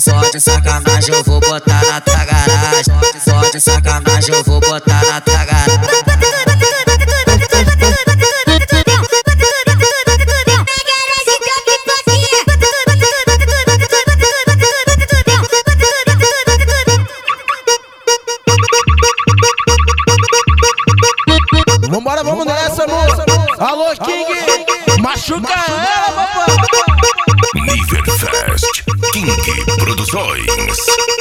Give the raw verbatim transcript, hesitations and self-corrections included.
Só de sacanagem eu vou botar na tua garagem. Só de sacanagem eu vou botar na tua garagem. Vambora, vamos nessa, moça. Alô, King, machuca ela, papai. Niverfest, King Produções.